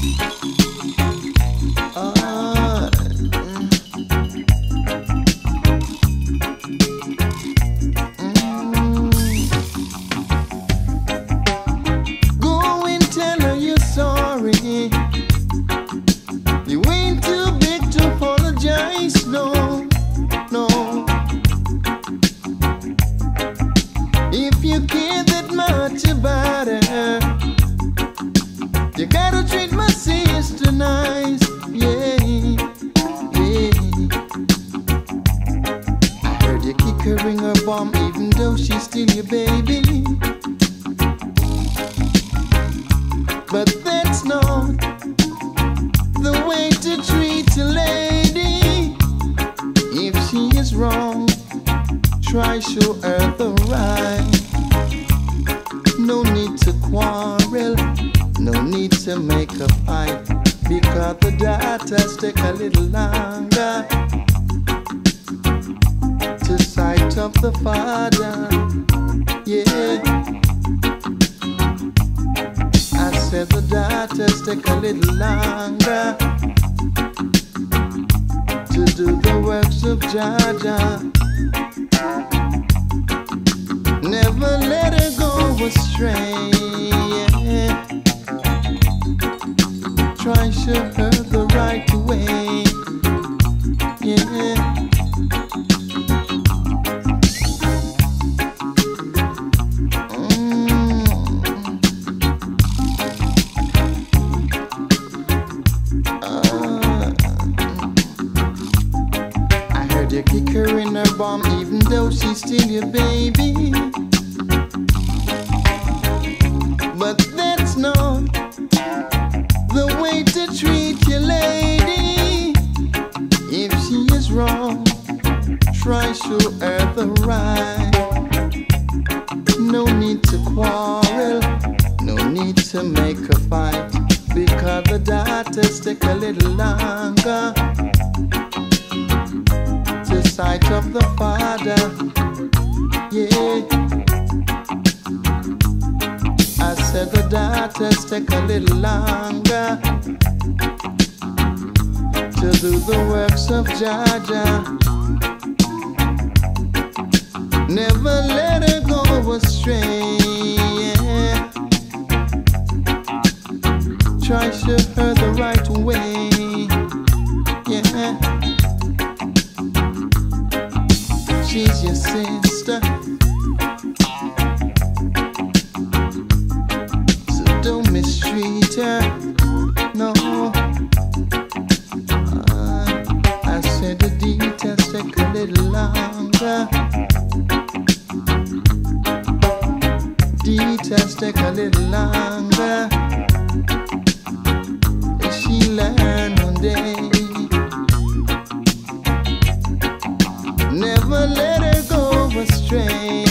Ah, Go and tell her you're sorry. You ain't too big to apologize, no, no. If you care that much about her, you gotta treat my sister nice, yeah, yeah. I heard you kick her in her bum even though she's still your baby. But that's not the way to treat a lady. If she is wrong, try show her the right. No need to quarrel, no need to make a fight, because the daughters take a little longer to sight up the father, yeah. I said the daughters take a little longer to do the works of Jaja. Never let her go astray, yeah. Try show her the right way, yeah. I heard you kick her in her bum even though she's still your baby. But that's not the way to treat your lady. If she is wrong, try show her the right. No need to quarrel, no need to make a fight, because the daughters take a little longer to sight of the father, yeah. I said the daughters take a little longer to do the works of Jaja. Never let her go astray, yeah. Try show her the right way, yeah. She's your sister, don't mistreat her, no. I said the details take a little longer. Details take a little longer. She learned one day. Never let her go astray.